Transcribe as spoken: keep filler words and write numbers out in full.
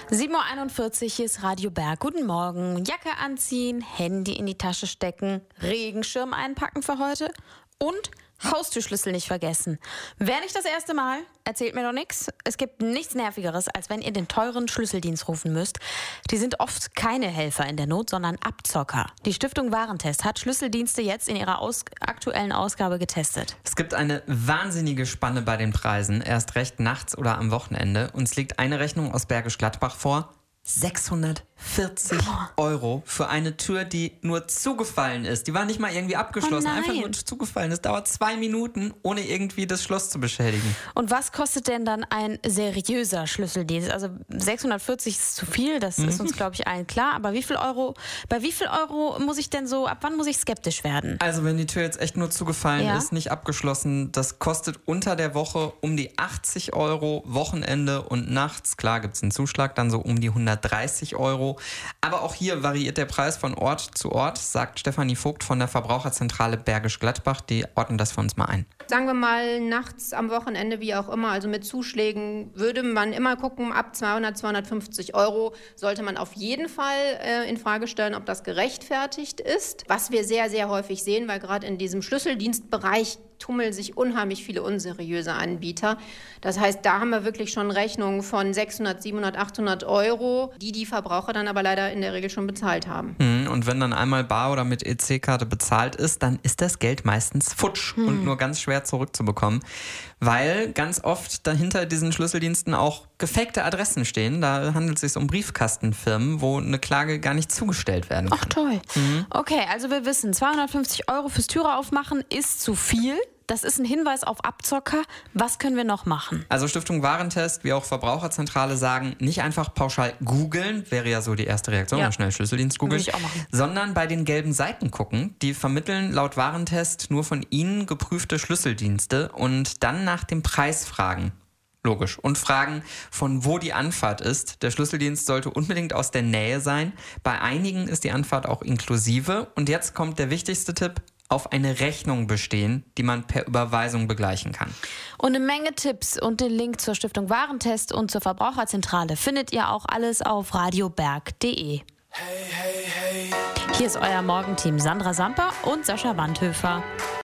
sieben Uhr einundvierzig, hier ist Radio Berg. Guten Morgen. Jacke anziehen, Handy in die Tasche stecken, Regenschirm einpacken für heute und Haustürschlüssel nicht vergessen. Wäre nicht das erste Mal, erzählt mir doch nichts. Es gibt nichts Nervigeres, als wenn ihr den teuren Schlüsseldienst rufen müsst. Die sind oft keine Helfer in der Not, sondern Abzocker. Die Stiftung Warentest hat Schlüsseldienste jetzt in ihrer aus- aktuellen Ausgabe getestet. Es gibt eine wahnsinnige Spanne bei den Preisen, erst recht nachts oder am Wochenende. Uns liegt eine Rechnung aus Bergisch Gladbach vor. sechshundertvierzig Euro für eine Tür, die nur zugefallen ist. Die war nicht mal irgendwie abgeschlossen, Oh einfach nur zugefallen. Es dauert zwei Minuten, ohne irgendwie das Schloss zu beschädigen. Und was kostet denn dann ein seriöser Schlüsseldienst? Also sechshundertvierzig ist zu viel, das ist uns, glaube ich, allen klar. Aber wie viel Euro, bei wie viel Euro muss ich denn so, ab wann muss ich skeptisch werden? Also wenn die Tür jetzt echt nur zugefallen Ja. ist, nicht abgeschlossen, das kostet unter der Woche um die achtzig Euro, Wochenende und nachts, klar gibt es einen Zuschlag, dann so um die hundertdreißig Euro. Aber auch hier variiert der Preis von Ort zu Ort, sagt Stefanie Vogt von der Verbraucherzentrale Bergisch Gladbach. Die ordnen das für uns mal ein. Sagen wir mal nachts, am Wochenende, wie auch immer, also mit Zuschlägen, würde man immer gucken, ab zweihundert, zweihundertfünfzig Euro sollte man auf jeden Fall äh, in Frage stellen, ob das gerechtfertigt ist. Was wir sehr, sehr häufig sehen, weil gerade in diesem Schlüsseldienstbereich tummeln sich unheimlich viele unseriöse Anbieter. Das heißt, da haben wir wirklich schon Rechnungen von sechshundert, siebenhundert, achthundert Euro, die die Verbraucher dann aber leider in der Regel schon bezahlt haben. Hm, Und wenn dann einmal bar oder mit E C-Karte bezahlt ist, dann ist das Geld meistens futsch Hm. und nur ganz schwer zurückzubekommen, weil ganz oft dahinter diesen Schlüsseldiensten auch gefakte Adressen stehen. Da handelt es sich um Briefkastenfirmen, wo eine Klage gar nicht zugestellt werden kann. Ach toll. Okay, also wir wissen, zweihundertfünfzig Euro fürs Türe aufmachen ist zu viel. Das ist ein Hinweis auf Abzocker. Was können wir noch machen? Also Stiftung Warentest wie auch Verbraucherzentrale sagen, nicht einfach pauschal googeln, wäre ja so die erste Reaktion, Ja. mal schnell Schlüsseldienst googeln, Würde ich auch machen. sondern bei den gelben Seiten gucken. Die vermitteln laut Warentest nur von ihnen geprüfte Schlüsseldienste und dann nach dem Preis fragen. Logisch. Und fragen, von wo die Anfahrt ist. Der Schlüsseldienst sollte unbedingt aus der Nähe sein. Bei einigen ist die Anfahrt auch inklusive. Und jetzt kommt der wichtigste Tipp: auf eine Rechnung bestehen, die man per Überweisung begleichen kann. Und eine Menge Tipps und den Link zur Stiftung Warentest und zur Verbraucherzentrale findet ihr auch alles auf radioberg punkt de. Hey, hey, hey. Hier ist euer Morgenteam Sandra Samper und Sascha Wandhöfer.